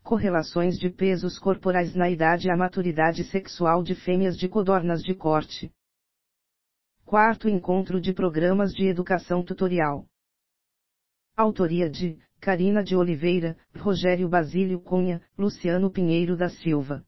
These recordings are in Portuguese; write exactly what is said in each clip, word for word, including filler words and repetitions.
Correlações de pesos corporais na idade e a maturidade sexual de fêmeas de codornas de corte. Quarto encontro de programas de educação tutorial. Autoria de Carina de Oliveira, Rogério Basílio Cunha, Luciano Pinheiro da Silva.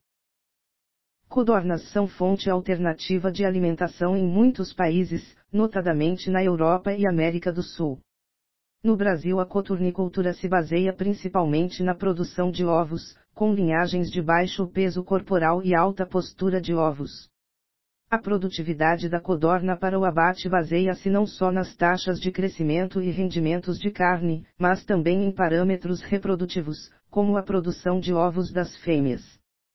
Codornas são fonte alternativa de alimentação em muitos países, notadamente na Europa e América do Sul. No Brasil, a coturnicultura se baseia principalmente na produção de ovos, com linhagens de baixo peso corporal e alta postura de ovos. A produtividade da codorna para o abate baseia-se não só nas taxas de crescimento e rendimentos de carne, mas também em parâmetros reprodutivos, como a produção de ovos das fêmeas.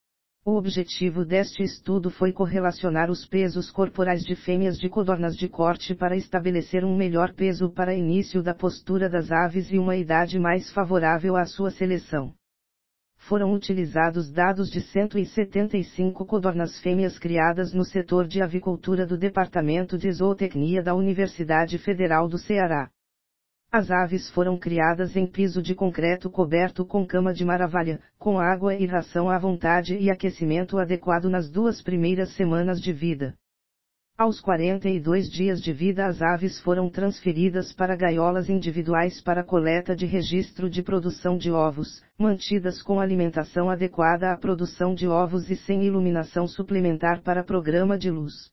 O objetivo deste estudo foi correlacionar os pesos corporais de fêmeas de codornas de corte para estabelecer um melhor peso para início da postura das aves e uma idade mais favorável à sua seleção. Foram utilizados dados de cento e setenta e cinco codornas fêmeas criadas no setor de avicultura do Departamento de Zootecnia da Universidade Federal do Ceará. As aves foram criadas em piso de concreto coberto com cama de maravalha, com água e ração à vontade e aquecimento adequado nas duas primeiras semanas de vida. Aos quarenta e dois dias de vida as aves foram transferidas para gaiolas individuais para coleta de registro de produção de ovos, mantidas com alimentação adequada à produção de ovos e sem iluminação suplementar para programa de luz.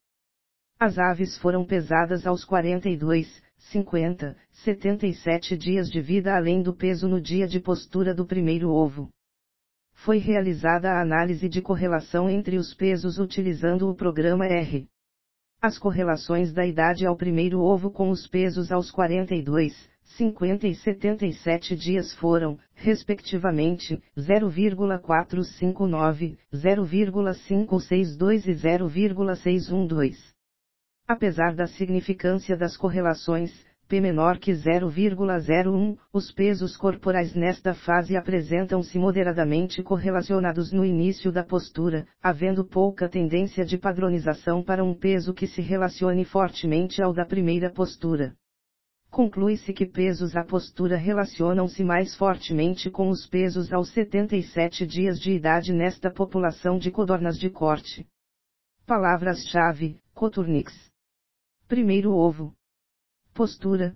As aves foram pesadas aos quarenta e dois, cinquenta, setenta e sete dias de vida além do peso no dia de postura do primeiro ovo. Foi realizada a análise de correlação entre os pesos utilizando o programa R. As correlações da idade ao primeiro ovo com os pesos aos quarenta e dois, cinquenta e setenta e sete dias foram, respectivamente, zero vírgula quatrocentos e cinquenta e nove, zero vírgula quinhentos e sessenta e dois e zero vírgula seiscentos e doze. Apesar da significância das correlações, P menor que zero vírgula zero um, os pesos corporais nesta fase apresentam-se moderadamente correlacionados no início da postura, havendo pouca tendência de padronização para um peso que se relacione fortemente ao da primeira postura. Conclui-se que pesos à postura relacionam-se mais fortemente com os pesos aos setenta e sete dias de idade nesta população de codornas de corte. Palavras-chave: Coturnix. Primeiro ovo. Postura.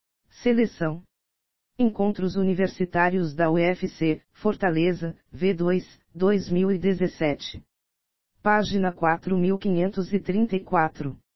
Seleção. Encontros Universitários da U F C, Fortaleza, V dois, dois mil e dezessete. Página quatro mil quinhentos e trinta e quatro.